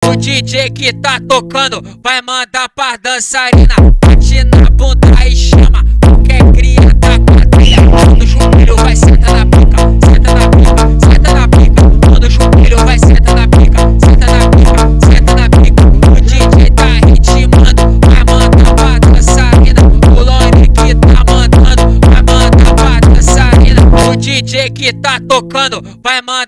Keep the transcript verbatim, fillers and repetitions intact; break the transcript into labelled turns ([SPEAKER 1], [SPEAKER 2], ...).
[SPEAKER 1] O D J que tá tocando vai mandar pra dançarina. Bate na bunda e chama qualquer cria da quadrilha. Quando o chupeiro vai senta na pica, senta na pica, senta na pica. Quando o chupeiro vai senta na pica, senta na pica, senta na pica. O D J tá ritmando, vai mandar pra dançarina. O Lone que tá mandando vai mandar pra dançarina. O D J que tá tocando vai mandar